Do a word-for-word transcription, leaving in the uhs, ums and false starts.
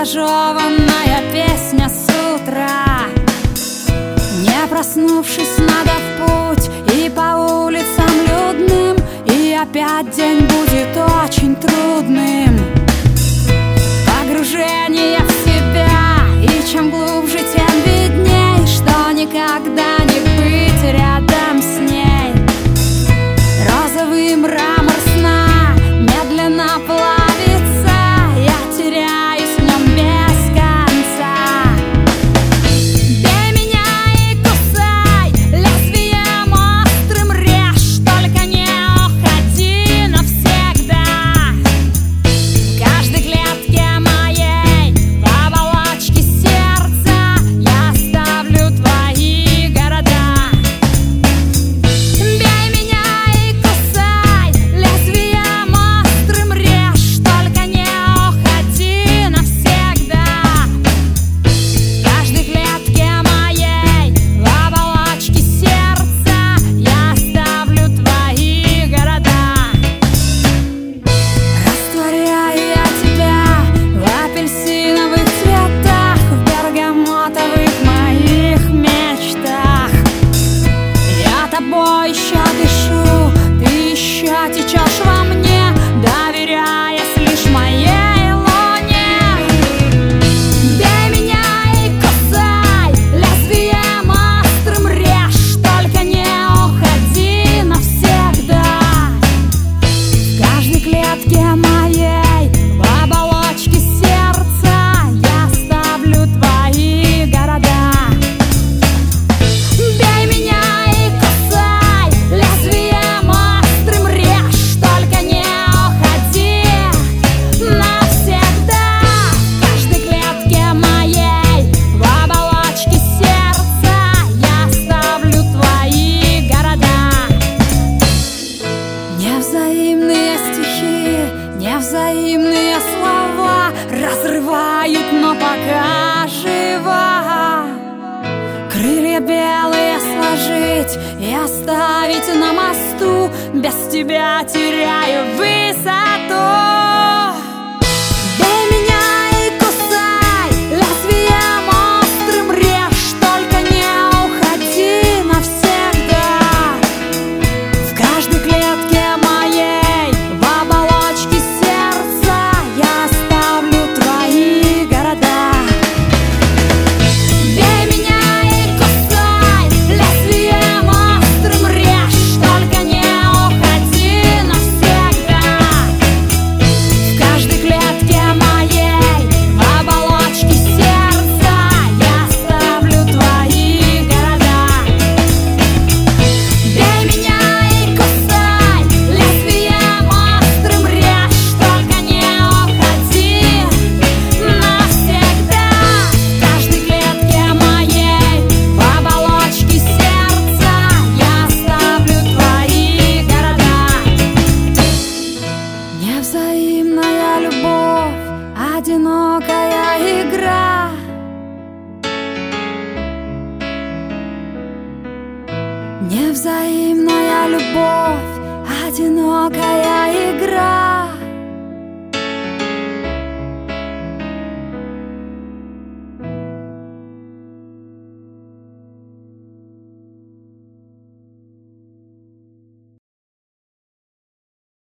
зажеванная песня с утра. Не проснувшись, надо в путь, и по улицам людным, и опять день будет очень трудным. Погружение в себя, и чем глубже, тем видней, что никогда не быть рядом с ней. Розовый мрамор сна медленно плавится, я теряюсь в нем без конца. Бей меня и кусай, лезвием острым режь, только не уходи навсегда. В каждой клетке моей, в оболочке сердца, я оставлю твои города. Бей меня и кусай, лезвием острым режь, только не уходи навсегда. В каждой клетке моей, в оболочке сердца, я оставлю твои города. Растворяю я тебя в апельсиновых цветах, в бергамотовых моих мечтах. Я тобой еще дышу, ты еще течешь во мне, доверяясь лишь моей луне. Бей меня и кусай, лезвием острым режь, только не уходи навсегда. В каждой клетке моей, в оболочке сердца, я оставлю твои города. Бей меня и кусай, лезвием острым режь, только не уходи навсегда. В каждой клетке моей, в оболочке сердца, я оставлю твои города. Невзаимные стихи, невзаимные слова разрывают, но пока жива. Крылья белые сложить и оставить на мосту, без тебя теряю высоту. Бей меня и кусай, лезвием острым режь, только не уходи навсегда. В каждой клетке моей, в оболочке сердца, я оставлю твои города. Бей меня и кусай, лезвием острым режь, только не уходи навсегда. В каждой клетке моей, в оболочке сердца, я оставлю твои города. Бей меня и кусай, лезвием острым режь, только не уходи навсегда. В каждой клетке моей, в оболочке сердца, я оставлю твои города. Невзаимная любовь, одинокая игра. Невзаимная любовь, одинокая